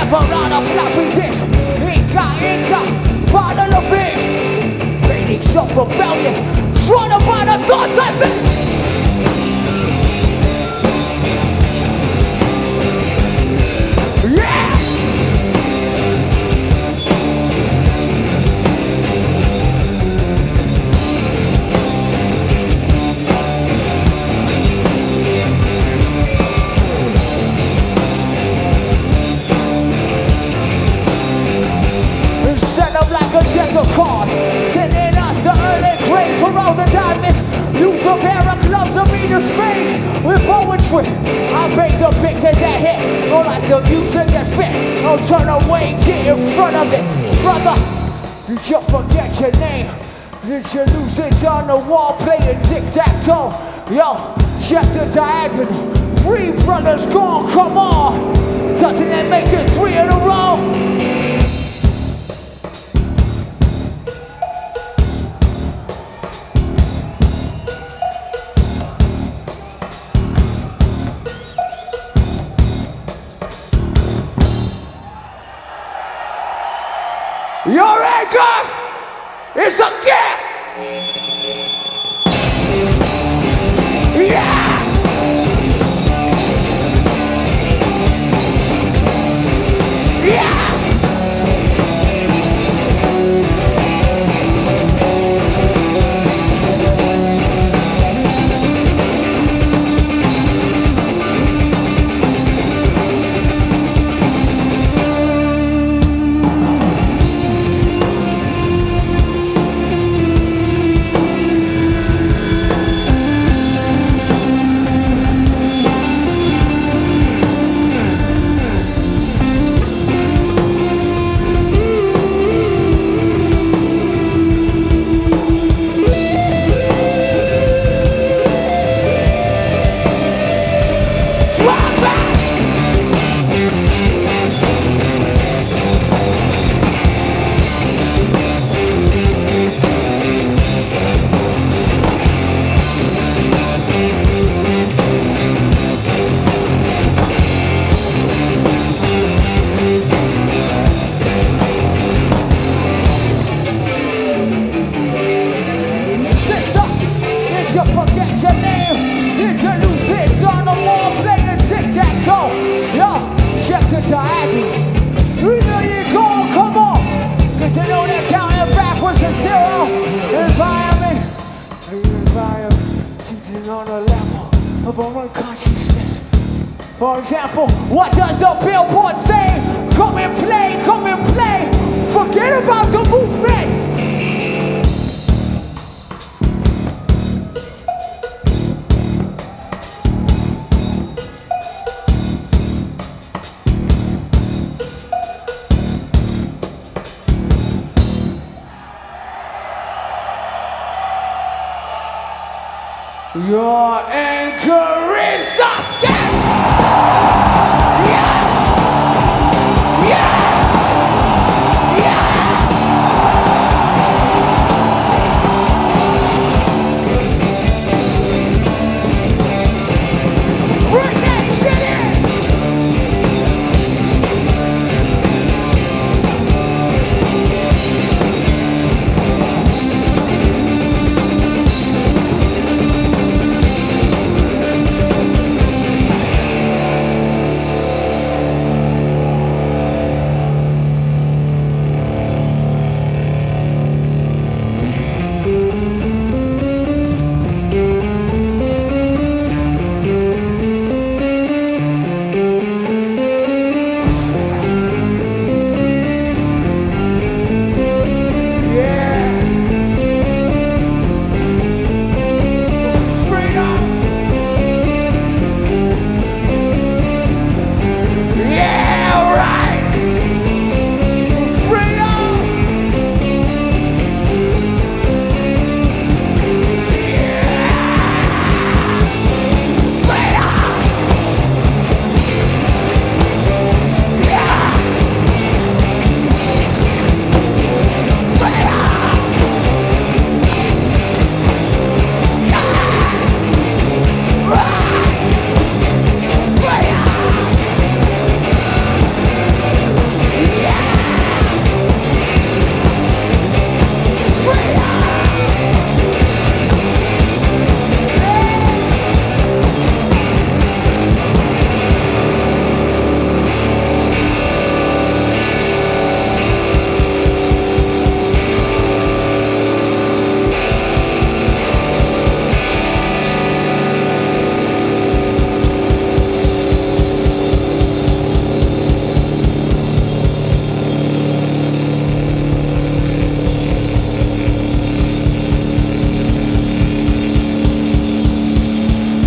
Never on a fluffy dish. Inca, part of the big. Ratings of rebellion. Drawn upon the thoughts I think. Yeah! A deck of cards, sending us the early grades for all the diamonds. Use a pair of gloves to meet the space with poetry. I paint the pictures that hit, or like the music that fit. Don't turn away, get in front of it, brother. Did you forget your name? Did you lose it on the wall playing tic-tac-toe? Yo, check the diagonal. 3 brothers gone, come on. Doesn't that make it 3 in a row? Your anger is a gift! Yeah! Yeah! For example, what does the billboard say? Come and play, come and play. Forget about the movement. Your anchor.